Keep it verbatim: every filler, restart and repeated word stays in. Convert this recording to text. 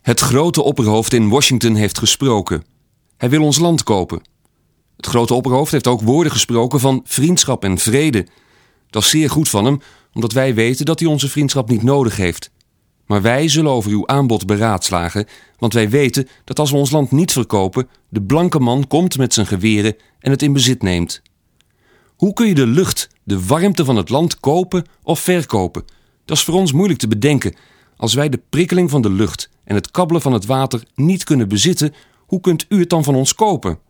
Het grote opperhoofd in Washington heeft gesproken. Hij wil ons land kopen. Het grote opperhoofd heeft ook woorden gesproken van vriendschap en vrede. Dat is zeer goed van hem, omdat wij weten dat hij onze vriendschap niet nodig heeft. Maar wij zullen over uw aanbod beraadslagen, want wij weten dat als we ons land niet verkopen, de blanke man komt met zijn geweren en het in bezit neemt. Hoe kun je de lucht, de warmte van het land kopen of verkopen? Dat is voor ons moeilijk te bedenken. Als wij de prikkeling van de lucht en het kabbelen van het water niet kunnen bezitten, hoe kunt u het dan van ons kopen?